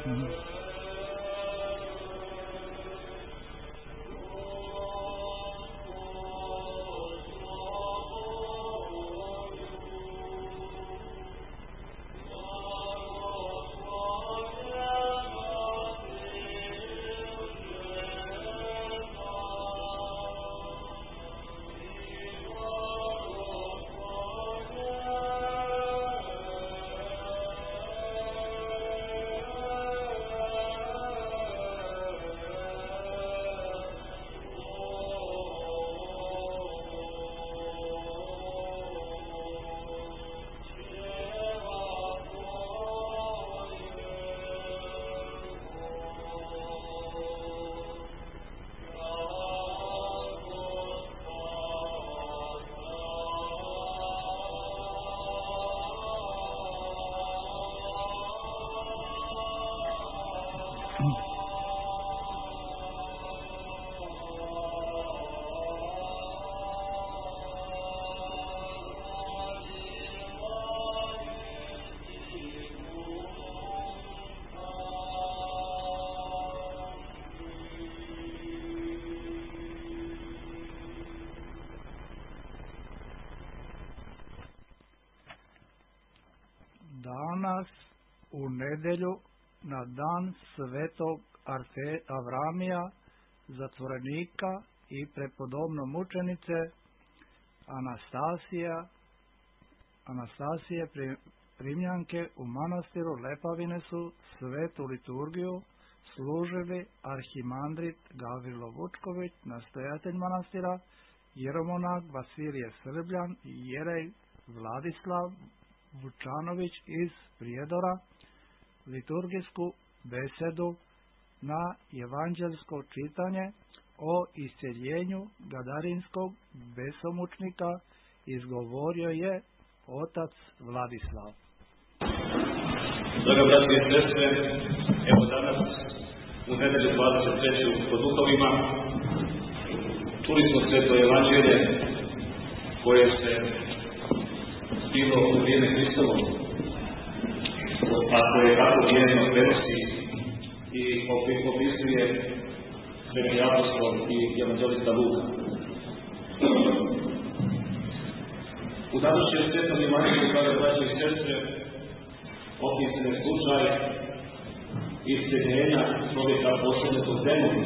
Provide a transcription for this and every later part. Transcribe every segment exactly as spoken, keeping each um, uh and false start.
Mm-hmm. Danas u nedelju na dan svetog Avramija, zatvorenika i prepodobno mučenice Anastasija, Anastasije Primljanke u manastiru Lepavine su svetu liturgiju služili arhimandrit Gavrilo Vučković, nastojatelj manastira, jeromonah Vasilije Srbljan i jerej Vladislav Vučanović iz Prijedora. Liturgijsku besedu na evanđelsko čitanje o isceljenju gadarinskog besomučnika izgovorio je otac Vladislav. Draga braće i sestre, evo danas u nedelju dvadeset treću po duhovima čuli smo sveto evanđelje koje se bilo u vrijeme Hristovo, a koje kako vjerno prenosi i opisuje sveti apostol i evanđelista Luka. U današnjem svetom evanđelju, draga braće i sestre, opisan je slučaj isceljenja čovjeka posebnog demona.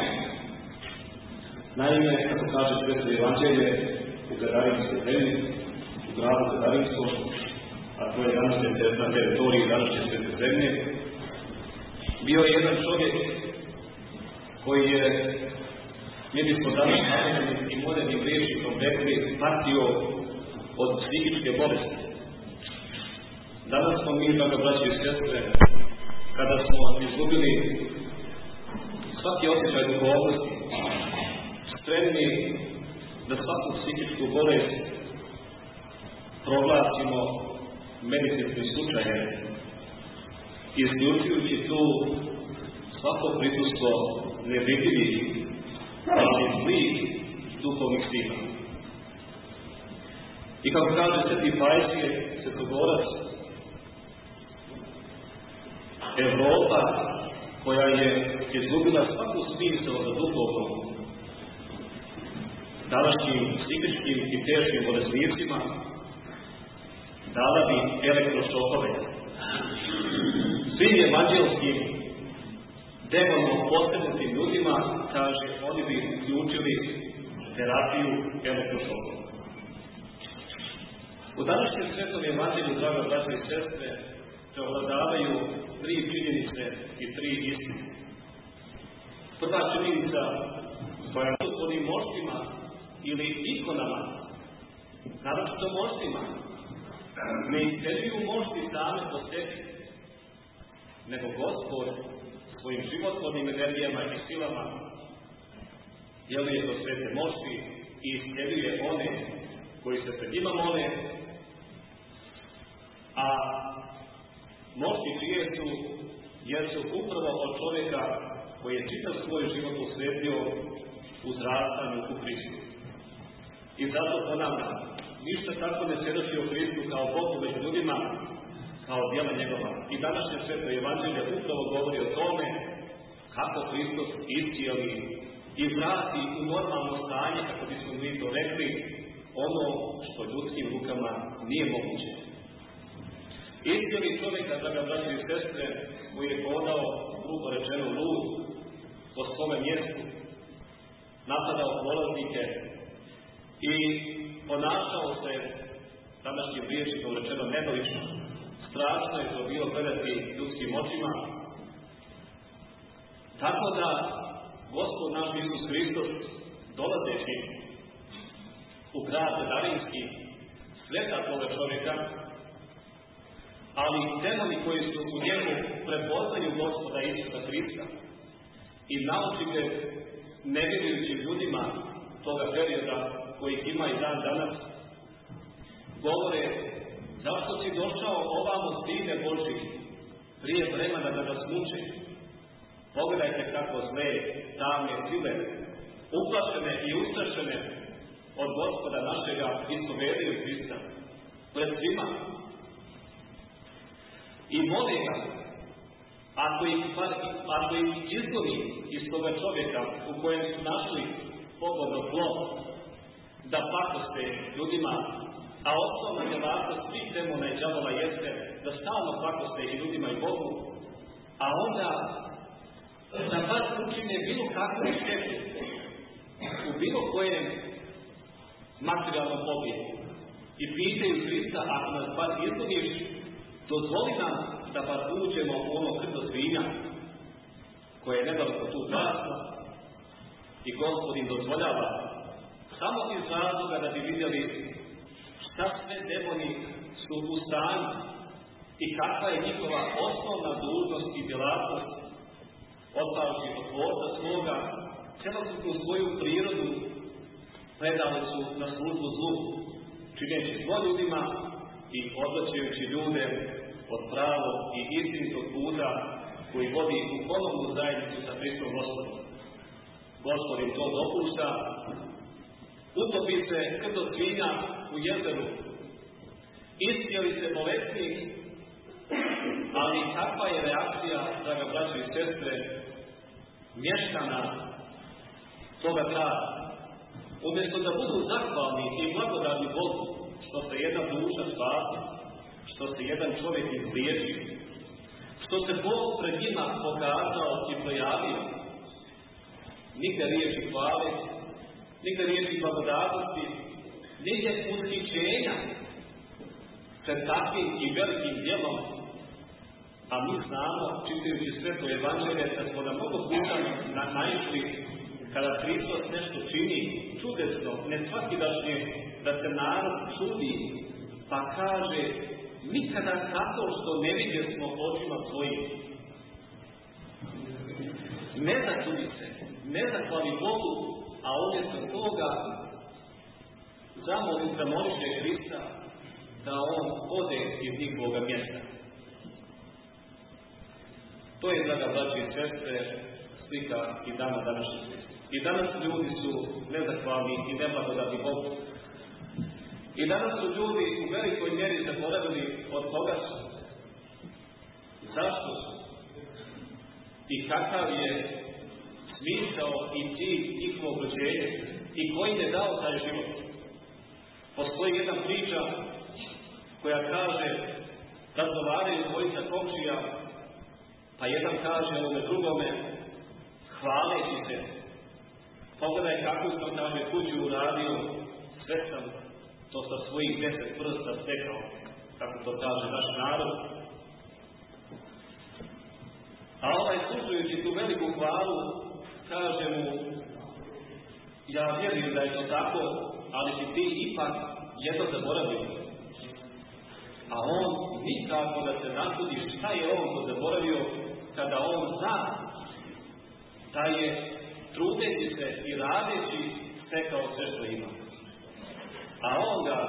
Naime, kako kaže sveto evanđelje, u Gadarinskoj zemlji, u gradu Gadarinskom, a to je danas na teritoriji današnje svete zemlje, bio je jedan čovjek koji je, mi bismo danas namenim i modernim rječnikom rekli, patio od psihičke bolesti. Danas smo mi, draga braće i sestre, kada smo izgubili svaki osjećaj duhovnosti, spremni da svaku psihičku bolest proglasimo medicinskim slučajem, isključujući tu svako prisustvo nevidljivih, ali zlih duhovnih sila. I kako kaže sveti Pajsije, svetogorac, Evropa, koja je izgubila svaku smisao za duhovno, današnjim psihičkim i teškim bolesnicima, dala bi elektrošokove. Svim evanđelskim demonom posebnutim ljudima, kaže, oni bi uključili terapiju elektrošokova. U današnjem svetom evanđelju, draga braća i sestre, preovladavaju tri činjenice i tri istine. Prva činjenica koja je u onim moštima ili ikonama, naročito moštima, ne isceljuju mošti same po sebi, nego Gospod svojim životvornim energijama i silama djeluje do svete mošti i isceljuje one koji se pred njima mole, a mošti čije su, jer su upravo od čovjeka koji je čitav svoj život posvetio u zrastanju u Hristu. I zato ponavljam, ništa tako ne svjedoči o Hristu kao Bogu među ljudima, kao djela njegova. I današnje sveto evanđelje upravo govori o tome kako Hristos iscijeli i vrati u normalno stanje, kako bismo mi to rekli, ono što ljudskim rukama nije moguće. Iscijeli čovjeka, draga braće i sestre, koji je hodao, grubo rečeno, lud po svome mjestu, napadao prolaznike i ponašao se, današnjim riječnikom rečeno, nedolično. Strašno je to bilo gledati ljudskim očima. Tako da Gospod naš Isus Hristos, dolazeći u grad Gadarinski, sreta toga čovjeka, ali demoni koji su u njemu prepoznaju Gospoda Isusa Hrista i naučite nevjerujućim ljudima toga perioda kojih ima i dan danas, govore: zašto si došao ovamo, Sine Božji, prije vremena da nas muči? Pogledajte kako zle, tamne sile, uplašene i ustrašene od Gospoda našega, ispovedaju Hrista pred svima. I mole ga, ako ih, ako ih izgoni iz toga čovjeka u kojem su našli pogodno tlo, da pakoste ljudima, a osnovna djelatnost svih demona i đavola jeste da stalno pakoste i ljudima i Bogu, a onda da vas učine bilo kakvu štetu u bilo kojem materijalnom objektu. I pitaju Hrista: ako nas bar izgoniš, dozvoli nam da bar uđemo u ono krdo svinja koje je nedaleko tu vrstu. I Gospod im dozvoljava samo iz razloga da bi vidjeli šta sve demoni su u stanju i kakva je njihova osnovna dužnost i djelatnost, otpavši od Tvorca svoga, celokupnu svoju prirodu predali su na službu zlu, čineći zlo ljudima i odvraćajući ljude od pravog i istinitog puta koji vodi u ponovnu zajednicu sa Hristom Gospodom. Gospod im to dopušta, utopi se krdo svinja u jezeru, iscijeli se bolesnik, ali kakva je reakcija, draga braćo i sestre, mještana toga grada? Umjesto da budu zahvalni i blagodarni Bogu što se jedna duša spasi, što se jedan čovjek izliječi, što se Bog pred njima pokazao i projavio, nigde riječi hvale, nigde riječi blagodarnosti, nigde ushićenja pred takvim i velikim djelom. A mi znamo, čitajući sveto evanđelje, da smo na mnogo puta naišli kada Hristos nešto čini čudesno, nesvakidašnje, da se narod čudi, pa kaže: nikada tako što ne vidje smo očima svojim. Ne začudi se, ne zahvali Bogu, a umjesto toga zamoli, zamoliše Hrista da on ode iz njihovoga mjesta. To je, draga braće i sestre, slika i dana današnjeg svijeta. I danas ljudi su nezahvalni i neblagodarni Bogu. I danas su ljudi u velikoj mjeri zaboravili od koga su, zašto su i kakav je smisao i cilj njihovog rođenja i koji im je dao taj život. Postoji jedna priča koja kaže: razgovaraju dvojica komšija, pa jedan kaže ovome drugome, hvaleći se: pogledaj kakvu sam, kaže, kuću uradio, sve sam to sa svojih deset prsta stekao, kako to kaže naš narod. A ovaj, slušajući tu veliku hvalu, kaže mu: ja vjerujem da je to tako, ali si ti ipak jedno zaboravio. A on nikako da se načudi šta je on to zaboravio, kada on zna da je trudeći se i radeći stekao sve što ima. A on ga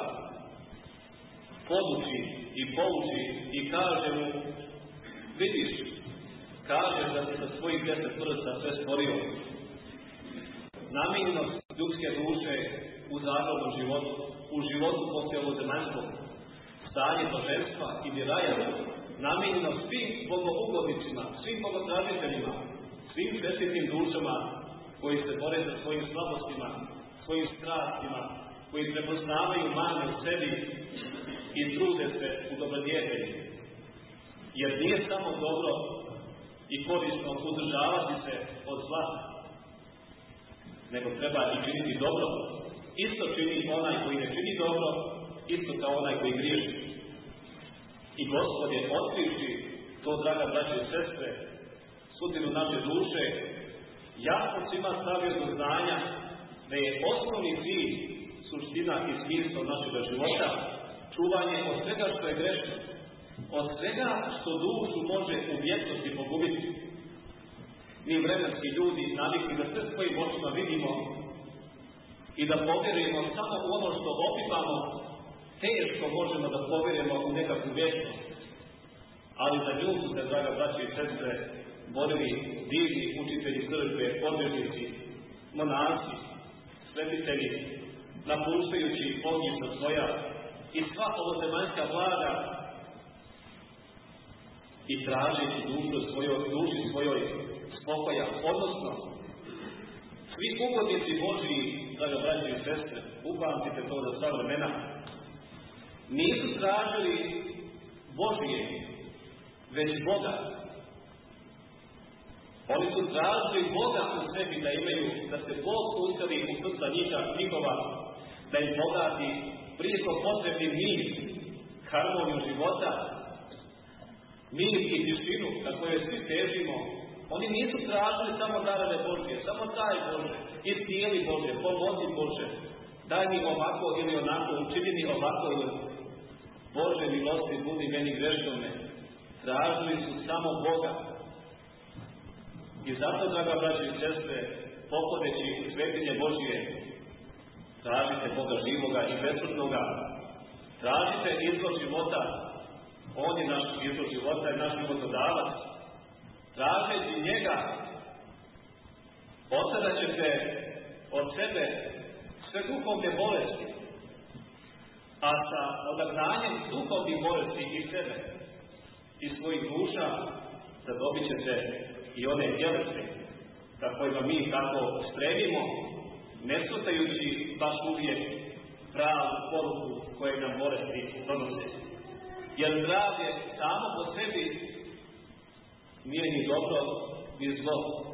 poduči i pouči i kaže mu: vidiš, kažeš da si sa svojih deset prsta sve stvorio. Namijenjenost ljudske duše u zaglavnom životu, u životu poslije ovozemaljskog, stanje blaženstva i vjeraja namijenjeno svim bogougodnicima, svim bogotražiteljima, svim svetitim dušama koji se bore sa svojim slabostima, svojim strastima, koji prepoznavaju mane u sebi i trude se u dobrodjetelji. Jer nije samo dobro i korisno uzdržavati se od zla, nego treba i činiti dobro. Isto čini onaj koji ne čini dobro, isto kao onaj koji griješi. I Gospod je, otkrivši to, draga braće i sestre, sudbinu naše duše, jasno svima stavio do znanja da je osnovni cilj, suština i smisao našega života čuvanje od svega što je grešno, od svega što dušu može u vječnosti pogubiti. Mi vremenski ljudi navikli da sve svojim očima vidimo i da povjerujemo samo u ono što opipamo, teško možemo da povjerujemo u nekakvu vječnost. Ali za nju su se, draga braće i sestre, borili divni učitelji crkve, podvježnici, monasi, svetitelji, napuštajući ognjišta svoja i sva ovozemaljska blaga i tražeći dušu svojoj, duši svojoj spokoja, odnosno svi ugodnici Božiji, draga braće i sestre, upamtite to za sva vremena, nisu tražili Božije, već Boga. Oni su tražili Boga u sebi da imaju, da se Bog useli u srca njihova, da im podati prijeko potrebni mir, harmoniju života, mir i tišinu na kojoj svi težimo. Oni nisu tražili samo darove Božje, samo daj Bože, istijeli Bože, pomozi Bože, daj mi ovako ili onako, učini mi ovako ili Bože milosti, budi meni grešnome. Tražili su samo Boga. I zato, draga braće i sestre, pohodeći u svetinje Božje, tražite Boga živoga i besmrtnoga, tražite izvor života, On je naš izvor života i naš životodavac. Tražeći njega, otadat ćete od sebe sve duhovne bolesti, a sa odagnanjem duhovnih bolesti i sebe i svojih duša zadobit ćete i one tjelesne, za kojima mi tako stremimo, ne slutajući baš uvijek pravu poruku koje nam bolesti donose. Jer zdravlje samo po sebi nije ni dobro ni zlo,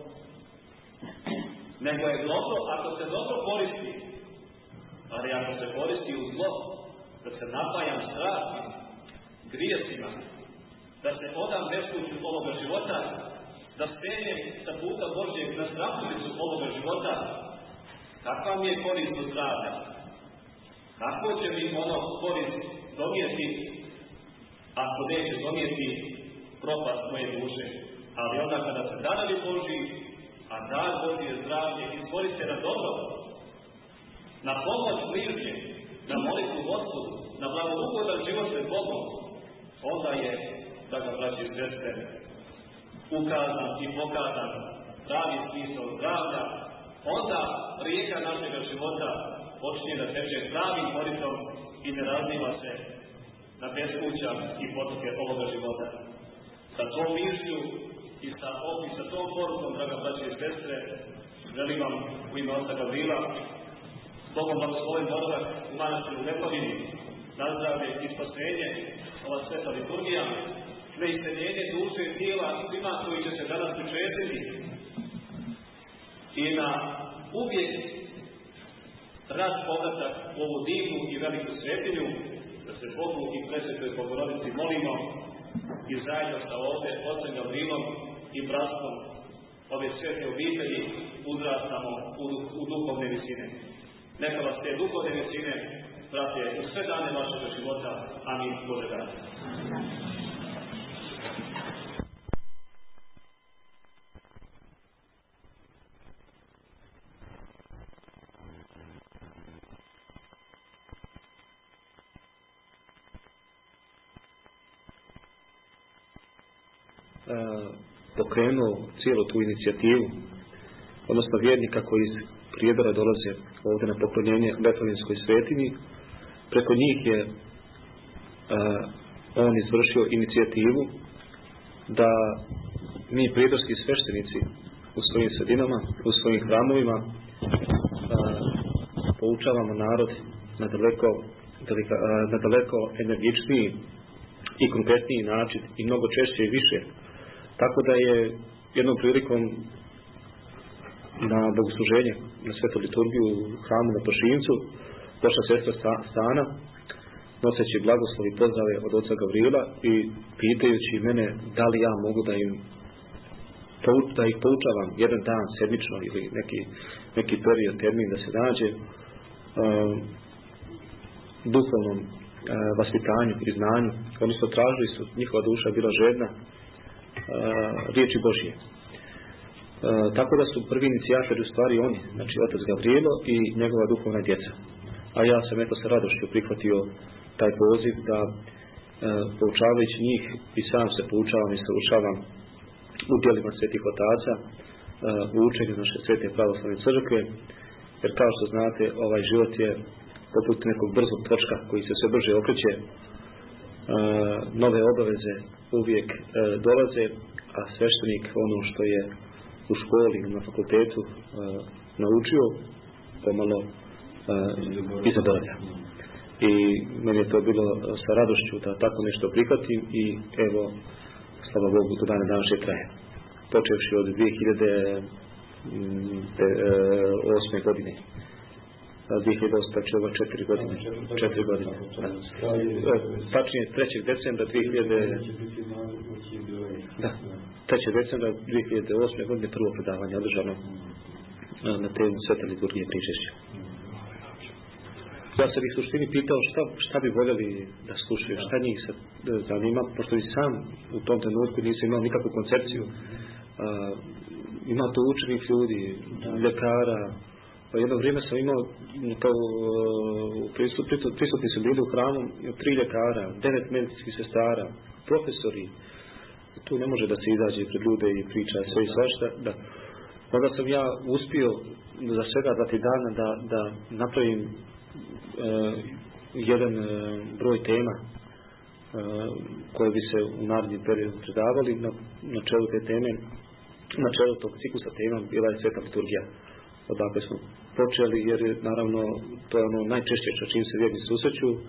nego je dobro ako se dobro koristi, ali ako se koristi u zlo, da se napajam strastima, grijesima, da se odam beskuću ovoga života, da stenem sa puta Božjeg na strahulicu ovoga života, kakva mi je korist od zdravlja? Kako će mi ono korist donijeti, ako neće donijeti propast moje duše? Ali onda kada se darovi Božji, a dar Božji je zdravlje, iskoriste na dobro, na pomoć bližnje, na molitvu Gospodu, na blagougodan život pred Bogom, onda je, da ga braći i sestre, ukazan i pokazan pravi smisao zdravlja, onda rijeka našega života počinje da teče pravim koritom i ne razliva se na beskuća i potoke ovoga života. Sa tom mišlju i sa, i sa tom porukom, draga braći i sestre, želim vam u ime Oca Gavrila, Bogom blagosloven boravak u manastiru Lepovini, nazdravlje i spasenje, ova sveta liturgija, na iseljenje duše i tijela svima koji će se danas pričestiti i na uvijek rad povratak u ovu divnu i veliku svetinju, da se Bogu i Presvetoj Bogorodici molimo i zajedno sa ovdje Ocem Gavrilom i bratstvom ove svete obitelji uzrastamo u, u duhovne visine. Neka vas te duhovne visine prate u sve dane vašega života. Amin. Bože dane. Pokrenuo cijelu tu inicijativu, odnosno vjernika koji iz Prijedora dolaze ovdje na poklonjenje Lepovinskoj svetinji. Preko njih je on izvršio inicijativu da mi prijedorski sveštenici u svojim sredinama, u svojim hramovima poučavamo narod na daleko, na daleko energičniji i konkretniji način i mnogo češće i više. Tako da je jednom prilikom na bogosluženje, na svetu liturgiju u hramu na Pršincu došla sestra Stana noseći blagoslov i pozdrave od oca Gavrila i pitajući mene da li ja mogu da im da ih poučavam jedan dan sedmično ili neki, neki period, termin da se nađe uh, duhovnom uh, vaspitanju i znanju, odnosno tražili su, njihova duša bila žedna uh, riječi Božje. Uh, tako da su prvi inicijatori u stvari oni, znači otac Gavrijelo i njegova duhovna djeca. A ja sam eto sa radošću prihvatio taj poziv da uh, poučavajući njih i sam se poučavam i savršavam u djelima svetih otaca, u učenju naše svete pravoslavne crkve, jer kao što znate ovaj život je poput nekog brzog točka koji se sve brže okreće, nove obaveze uvijek dolaze, a sveštenik ono što je u školi, na fakultetu naučio, pomalo i zaboravlja. I meni je to bilo sa radošću da tako nešto prihvatim i evo, slava Bogu, do dana današnje traje. Počevši od dvije hiljade osme godine. dvije hiljade osme, znači ovo četiri godine. četiri godine. Tačnije trećeg decembra dvije hiljade Da, trećeg decembra dvije hiljade osme godine prvo predavanje održano na temu svete liturgije pričešća. Ja sam ih u suštini pitao šta, šta bi voljeli da slušaju, šta njih se zanima, pošto i sam u tom trenutku nisam imao nikakvu koncepciju. Uh, ima to učenih ljudi, ljekara. Pa jedno vrijeme sam imao kao uh, pristup, prisutni su bili u hramu tri ljekara, devet medicinskih sestara, profesori. Tu ne može da se izađe pred ljude i priča sve i svašta. Da. Onda sam ja uspio za svega dva tri dana da, da napravim Uh, jedan uh, broj tema uh, koje bi se u narednim periodu predavali. Na, na čelu te teme, na čelu tog ciklusa tema bila je sveta liturgija. Odakle smo počeli, jer je naravno to je ono najčešće sa čim se vjerni susreću uh,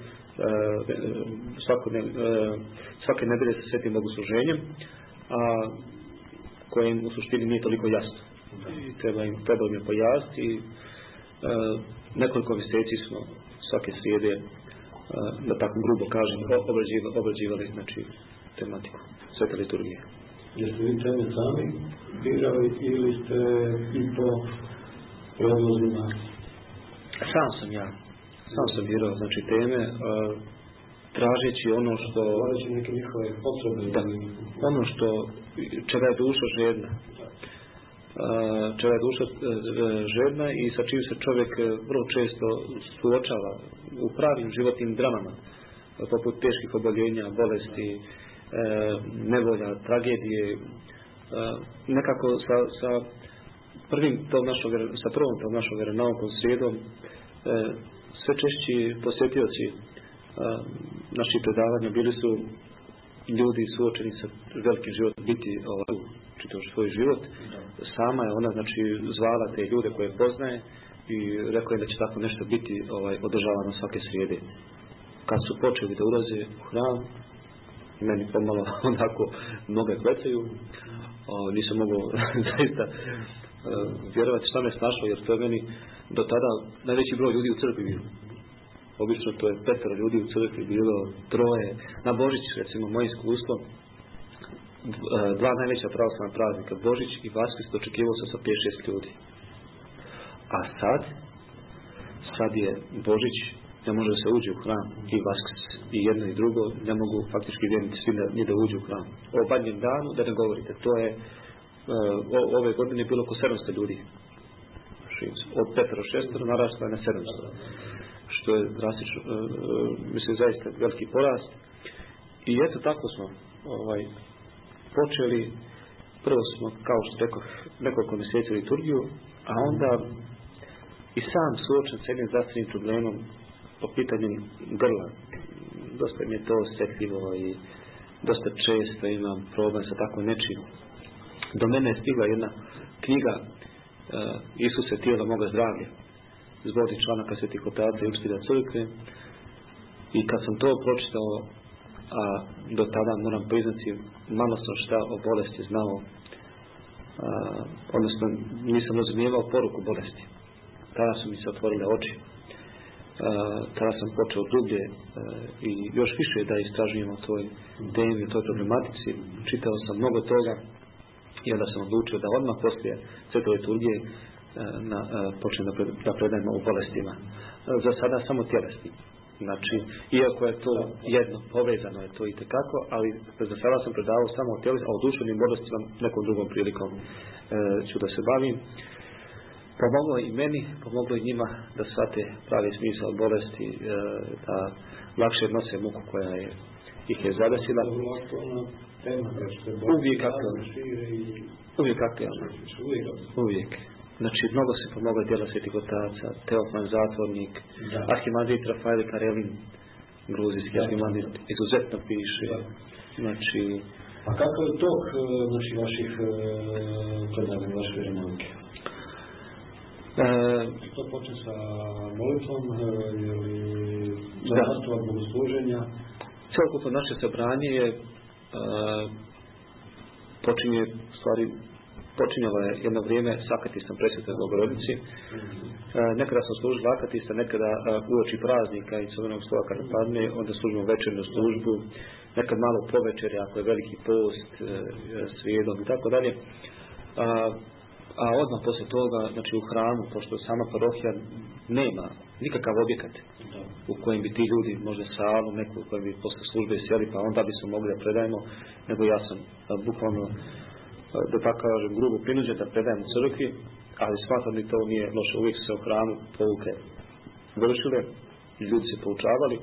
svako ne, uh, svake nedelje sa svetim bogosluženjem, a koje im u suštini nije toliko jasno. I treba im, treba im je pojasniti i uh, nekoliko mjeseci smo svake srijede, da tako grubo kažem, obrađivali, obrađivali znači, tematiku svete liturgije. Jeste vi teme sami birali ili ste i po predlozima? Sam sam ja. Sam sam birao znači, teme, tražeći ono što... Tražeći neke njihove potrebe. Da, ono što, čega je duša žedna. čega je duša žedna i sa čim se čovjek vrlo često suočava u pravim životnim dramama, poput teških oboljenja, bolesti, nevolja, tragedije. Nekako sa, sa prvim tom našog, sa prvom tom našog vjeronaukom srijedom sve češći posjetioci naših predavanja bili su ljudi suočeni sa velikim životom, biti ovaj, čitav svoj život. Sama je ona znači zvala te ljude koje poznaje i rekla je da će tako nešto biti ovaj, održavano svake srijede. Kad su počeli da ulaze u hram, meni pomalo onako noge klecaju, nisam mogao zaista uh, vjerovati šta me snašlo, jer to je meni do tada najveći broj ljudi u crkvi bio. Obično to je petero ljudi u crkvi bilo, troje. Na Božić, recimo, moje iskustvo, dva najveća pravoslavna praznika, Božić i Vaskrs, dočekivao sam sa pet šest ljudi. A sad, sad je Božić, ne može da se uđe u hram, i Vaskrs, i jedno i drugo, ne mogu faktički vjernici svi da, ni da uđu u hram. O badnjem danu, da ne govorite, to je, o, ove godine je bilo oko sedamsto ljudi. Od petero šestero naraslo je na sedamsto. Što je drastično, uh, mislim, zaista veliki porast. I eto tako smo ovaj, počeli, prvo smo, kao što rekao, nekoliko mjeseci liturgiju, a onda i sam suočen s jednim zdravstvenim problemom po pitanju grla. dosta mi je to osjetljivo i dosta često imam problem sa tako nečim. Do mene je stigla jedna knjiga uh, Isuse, tijelo moga zdravlja, zbornik članaka Svetih otaca i učitelja crkve, i kad sam to pročitao, a do tada moram priznati malo sam šta o bolesti znao, a, odnosno nisam razumijevao poruku bolesti. Tada su mi se otvorile oči, a, tada sam počeo dublje a, i još više da istražujem o toj temi, o toj problematici. Čitao sam mnogo toga i onda sam odlučio da odmah poslije Svete liturgije na, a, počnem da, pred, da predajem o bolestima. A, za sada samo tjelesni. Znači, iako je to jedno, povezano je to i tekako, ali za sada sam predavao samo o tjelesnim, a o duševnim bolestima nekom drugom prilikom e, ću da se bavim. Pomoglo i meni, pomoglo i njima da shvate pravi smisao bolesti, e, da lakše nose muku koja je, ih je zadesila. Uvijek aktualno. Uvijek aktualno. Uvijek. Znači, mnogo se pomoglo djela Svetih otaca, Teofan Zatvornik, da. Arhimandrit Rafael Karelin, gruzijski arhimandrit, izuzetno piše. Znači, a kako je tok znači, vaših predavanja, vaše vjeronauke? E, to počne sa molitvom ili nastavak bogosluženja? Celokupno naše sabranje je e, počinje stvari počinjalo je jedno vrijeme s akatistom Presvetoj Bogorodici. E, nekada sam služila akatista, nekada e, uoči praznika i crvenog slova kada padne, onda služimo večernju službu, nekad malo po večeri ako je veliki post, e, srijedom i tako dalje. A, a odmah poslije toga, znači u hramu, pošto sama parohija nema nikakav objekat u kojem bi ti ljudi, možda salu, neku u kojem bi posle službe sjeli, pa onda bi smo mogli da predajemo, nego ja sam a, bukvalno da tako kažem, grubo prinuđen da predajem u crkvi, ali smatram da to nije loše. Uvijek se u hramu pouke vršile, ljudi se poučavali. E,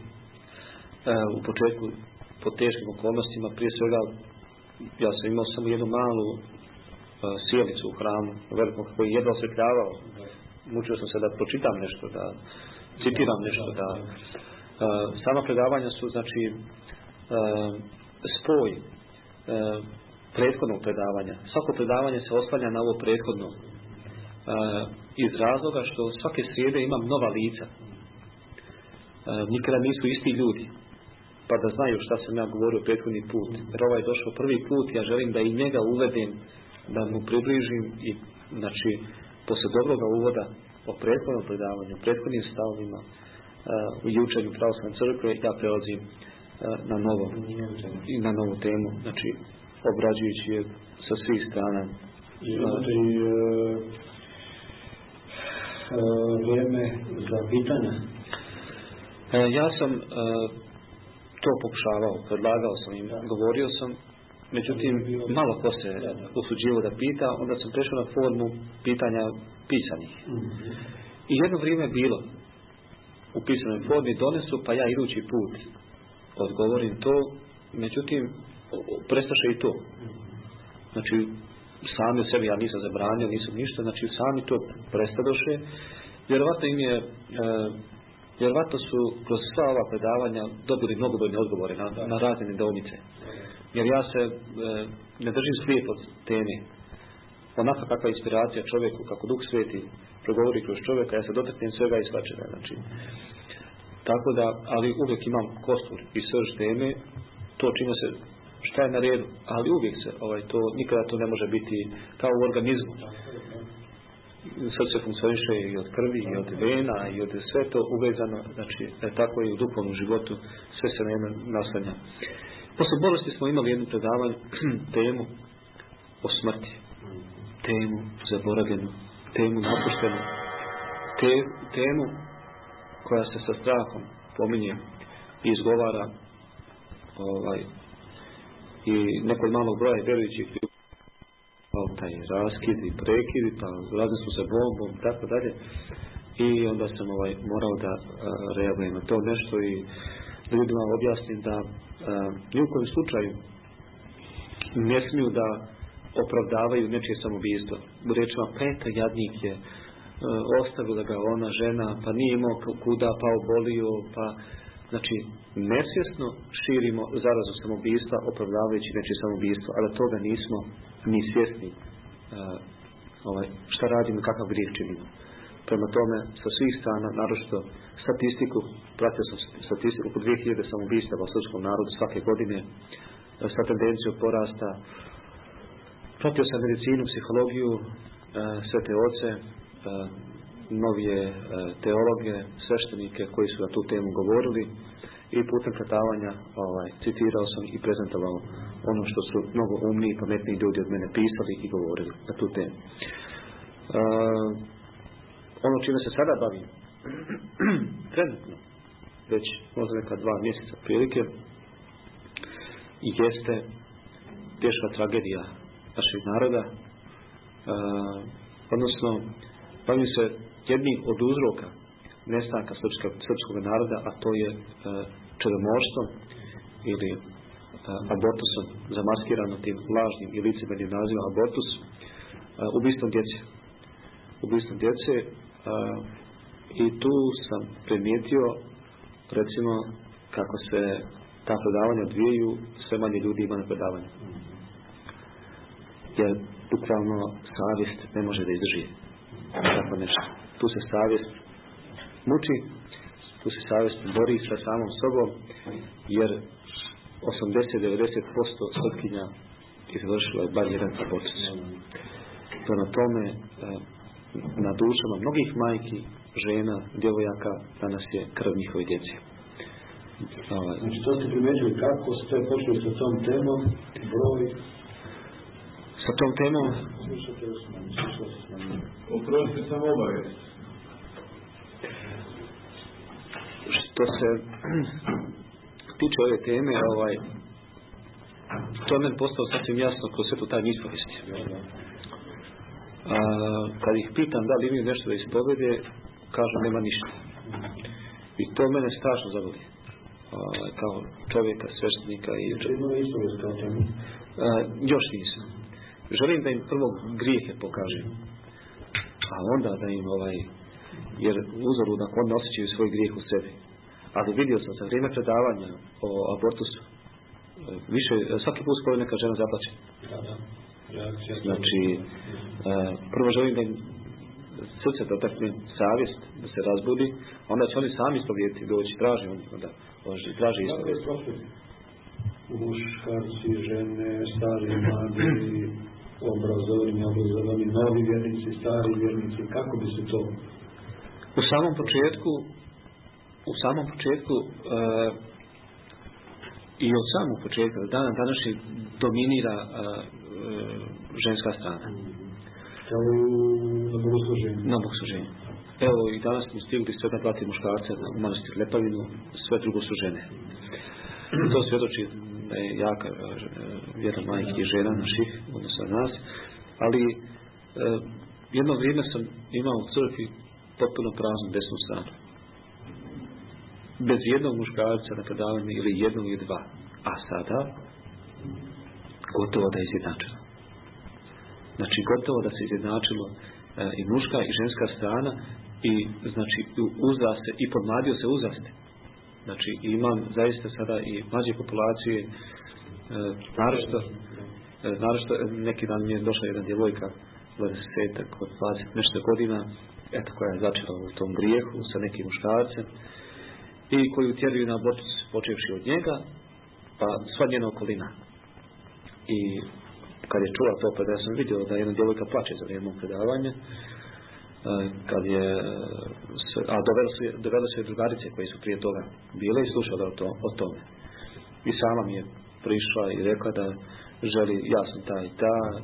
u početku, po teškim okolnostima, prije svega, ja sam imao samo jednu malu e, sjelicu u hramu, velikom koji je jedva osvetljavao. Mučio sam se da pročitam nešto, da citiram nešto, da e, sama predavanja su, znači, e, spoj e, prethodnog predavanja. Svako predavanje se oslanja na ovo prethodno e, iz razloga što svake srijede imam nova lica. E, nikada nisu isti ljudi, pa da znaju šta sam ja govorio prethodni put. Jer ovaj je došao prvi put, ja želim da i njega uvedem, da mu približim i znači posle dobroga uvoda o prethodnom predavanju, o prethodnim stavovima e, u učenju pravoslavne crkve, ja prelazim e, na novo i na novu temu. Znači obrađujući je sa svih strana. Imate i e, e, vrijeme za pitanja? E, ja sam e, to pokušavao, predlagao sam im, govorio sam, međutim malo ko se usuđivo da pita, onda sam prešao na formu pitanja pisanih. Mm-hmm. I jedno vrijeme je bilo u pisanoj formi, donesu, pa ja idući put odgovorim to, međutim prestaše i to. Znači, sami u sebi, ja nisam zabranio, nisam ništa, znači sami to prestadoše. Vjerovatno im je, e, vjerovatno su kroz sva ova predavanja dobili mnogobrojne odgovore na, na razne nedoumice. Jer ja se e, ne držim slijepo od teme. Onaka kakva inspiracija čovjeku, kako Duh Sveti progovori kroz čovjeka, ja se dotaknem svega i svačega. Znači, tako da, ali uvijek imam kostur i srž teme, to čime se šta je na redu, ali uvijek se ovaj, to, nikada to ne može biti kao u organizmu. Srce funkcioniše i od krvi, i od vena, i od sve to uvezano, znači tako i u duhovnom životu sve se na jedno naslanja. Posle bolesti smo imali jednu predavanje, temu o smrti, temu zaboravljenu, temu napuštenu, te, temu koja se sa strahom pominje i izgovara ovaj, i nekoj malog broja vjerujućih ljudi, taj raskid i prekid, pa razne su se bombom i tako dalje. I onda sam ovaj, morao da a, reagujem na to nešto i ljudima objasnim da a, ni u kojem slučaju ne smiju da opravdavaju nečije samoubistvo. U rečima, peta jadnik je a, ostavila ga ona žena, pa nije imao kuda, pa obolio, pa Znači, nesvjesno širimo zarazu samoubistva, opravdavajući nečije samoubistvo, ali toga nismo ni svjesni uh, ovaj, šta radimo i kakav grijeh činimo. Prema tome, sa svih strana, naročito statistiku, pratio sam statistiku oko dvije hiljade samoubistava u srpskom narodu svake godine, sa tendencijom porasta. Pratio sam medicinu, psihologiju, uh, sve te oce, uh, novije uh, teologe, sveštenike koji su na tu temu govorili i putem predavanja ovaj, citirao sam i prezentovao ono što su mnogo umniji i pametniji ljudi od mene pisali i govorili na tu temu. Uh, ono čime se sada bavim trenutno već možda neka dva mjeseca prilike jeste teška tragedija našeg naroda, uh, odnosno bavim se jednim od uzroka nestanka srpskog, srpskog naroda, a to je uh, čedomorstvom ili uh, abortusom, zamaskirano tim lažnim i licemjernim nazivom abortus, uh, ubistvom djece. Ubistvom djece uh, i tu sam primijetio recimo kako se ta predavanja odvijaju, sve manje ljudi ima na predavanju. Jer bukvalno savjest ne može da izdrži tako nešto. Tu se savjest muči, tu se savjest bori sa samom sobom, jer osamdeset do devedeset posto srpkinja izvršilo je bar jedan abortus. Prema tome, na dušama mnogih majki, žena, djevojaka, danas je krv njihove djece. Znači, to ste primeđili kako ste počeli sa tom temom, broj... Sa tom temom... Slušate u smanju, slušate u smanju. Upravo samo obavijest. Što se tiče ove teme, ovaj, to je meni postalo sasvim jasno kroz sve tu taj ispovesti. A, kad ih pitam da li imaju nešto da ispovede, kažu nema ništa. I to mene strašno zavoli. Kao čovjeka, sveštenika i... Imamo ispovest kao temu? Još nisam. Želim da im prvo grijehe pokažem. A onda da im ovaj... Jer uzoru da onda osjećaju svoj grijeh u sebi. Ali vidio sam za vrijeme predavanja o abortusu, više, svaki put skoro neka žena zaplače. Znači, prvo želim da im srce dotakne, savjest da se razbudi, onda će oni sami ispovjediti, doći, traži oni, onda traži ispovjediti. Kako je muškarci, žene, stari, mladi, obrazovani, obrazovani, novi vjernici, stari vjernici, kako bi se to... U samom početku, u samom početku uh, i od samog početka dana današnji dominira uh, uh, ženska strana. Kao na bogosluženju. Na bogosluženju. Evo i danas smo stigli sve da plati muškarce u manastir Lepavinu, sve drugo su žene. To svjedoči da je jaka uh, vjera majki i žena naših, odnosno nas, ali uh, jedno vrijeme sam imao u crkvi potpuno praznu desnu stranu. Bez jednog muškarca na predavanju ili jednog ili dva. A sada gotovo da je izjednačeno. Znači gotovo da se izjednačilo e, i muška i ženska strana i znači uzraste i podmladio se uzraste. Znači imam zaista sada i mlađe populacije e, naročito, e, naročito neki dan mi je došla jedna djevojka dvadeset od dvadeset nešto godina, eto koja je začela u tom grijehu sa nekim muškarcem i koju tjeruju na abortus počevši od njega pa sva njena okolina. I kad je čula to, pa da sam vidio da jedna djevojka plače za vrijeme predavanja, kad je a dovela su, dovela su je drugarice koje su prije toga bile i slušale o, to, o tome. I sama mi je prišla i rekla da želi, ja sam ta i ta, e,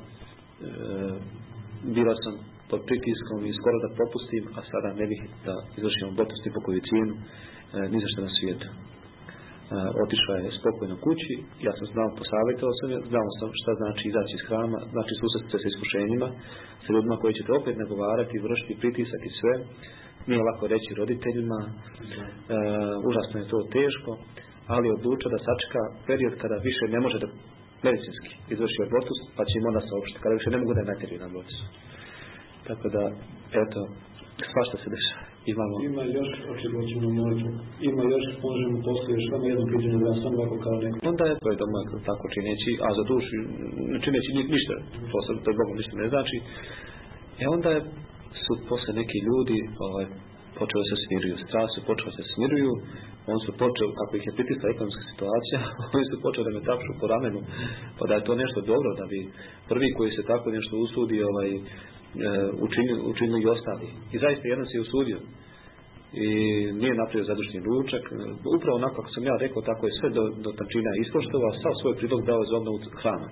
bila sam pod pritiskom i skoro da popustim, a sada ne bih da izvršim abortus ni po koju cijenu, e, ni za što na svijetu. E, otišla je spokojno kući, ja sam znao, posavjetao sam je, znao sam šta znači izaći iz hrama, znači susresti se sa iskušenjima, sa ljudima koji ćete opet nagovarati, vršiti pritisak i sve. Nije lako reći roditeljima, e, užasno je to teško, ali odlučio da sačeka period kada više ne može da medicinski izvrši abortus, pa će im onda saopštiti, kada više ne mogu da je natjeraju na abortus. Tako da, eto, svašta se dešava. imamo... Ima još, očegoćemo molitvu, ima još, možemo poslije još samo jedno pitanje da samo ovako kao neko. Onda je to je doma tako čineći, a za dušu ne čineći ništa, to sad pred Bogom ništa ne znači. E onda su posle neki ljudi ovaj, počeli se smiruju, strasti počeli se smiruju, oni su počeli, kako ih je pritisla ekonomska situacija, oni su počeli da me tapšu po ramenu, pa da je to nešto dobro, da bi prvi koji se tako nešto usudi ovaj, učinili, učinili i ostali. I zaista jedan se je usudio i nije napravio zadušni ručak, upravo onako kako sam ja rekao, tako je sve do, do tančina ispoštovao, sav svoj prilog dao za obnovu hrana.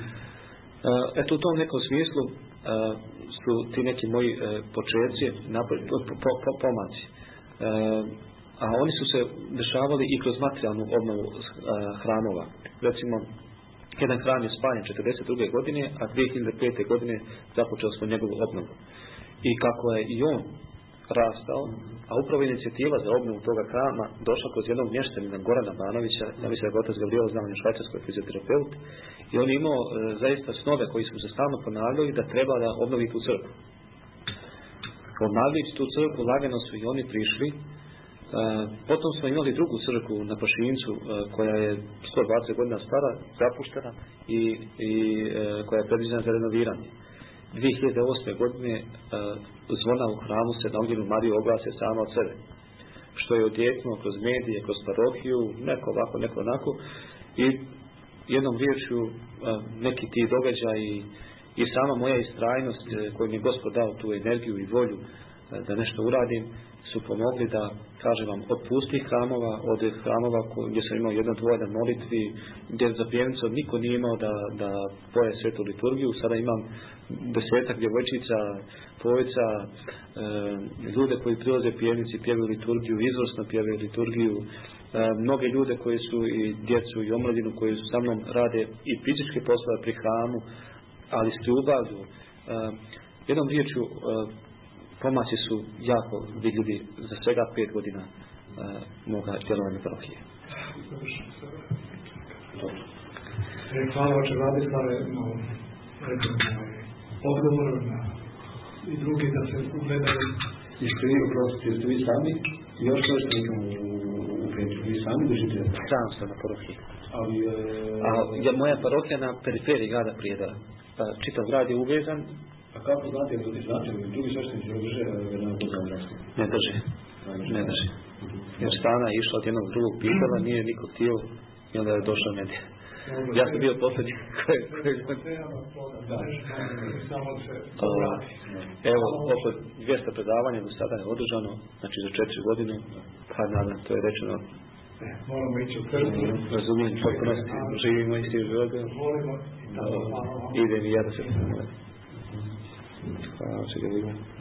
Eto u tom nekom smislu su ti neki moji početci, po, po, po, pomaci. A oni su se dešavali i kroz materijalnu obnovu hramova. Recimo, jedan hram je spaljen četrdeset druge godine, a dvije hiljade pete. godine započeli smo njegovu obnovu. I kako je i on rastao, a upravo inicijativa za obnovu toga hrama došla kroz jednog mještanina Gorana Banovića, ja mislim da je otac Gabriel znao, on je švajcarski fizioterapeut, i on je imao e, zaista snove koji su se stalno ponavljali da treba da obnovi tu crkvu. Obnavljajući tu crkvu, lagano su i oni prišli. E, potom smo imali drugu crkvu na Pašincu, e, koja je sto dvadeset godina stara, zapuštena i, i e, koja je predviđena za renoviranje. dvije hiljade osme. godine e, zvona u hramu se na Ognjenu Mariju oglase sama od sebe. Što je odjeknuo kroz medije, kroz parohiju, neko ovako, neko onako. I jednom riječju e, neki ti događaji i sama moja istrajnost e, koju mi je Gospod dao tu energiju i volju e, da nešto uradim, su pomogli da, kažem vam, od pustih hramova, od hramova gdje sam imao jedno dvoje na molitvi, gdje za pjenicom niko nije imao da, da poje svetu liturgiju, sada imam desetak djevojčica, povica, e, ljude koji prilaze pjenici, pjevaju liturgiju, izvrsno pjevaju liturgiju, e, mnoge ljude koji su i djecu i omladinu koji su sa mnom rade i fizičke poslove pri hramu, ali s ljubavlju. E, jednom riječju, e, pomaci su jako vidljivi za svega pet godina uh, moga djelovanja parohije. Hvala oče Vladislave na odgovoru na i drugi da se ugledaju. Jeste vi, oprostite, jeste vi sami još nešto nekom u Petru? Vi sami držite? Sam sam na parohiji. Ali, e... A ja, moja parohija na periferiji grada Prijedora. Čitav grad je uvezan. A kako znate, ljudi znate, drugi sveštenici ne drže na podzavrstu? Ne drže, ne drže. Jer stana je išla od jednog drugog pitala, nije niko htio i onda je došla medija. Ja sam bio posljednji koji... Evo, oko dvjesto predavanja do sada je održano, znači za četiri godine, pa nadam, to je rečeno. Moramo ići u crkvu. Razumijem, potpunosti, živimo isti život. Idem i ja da se pomoći. Hvala, čega vidimo.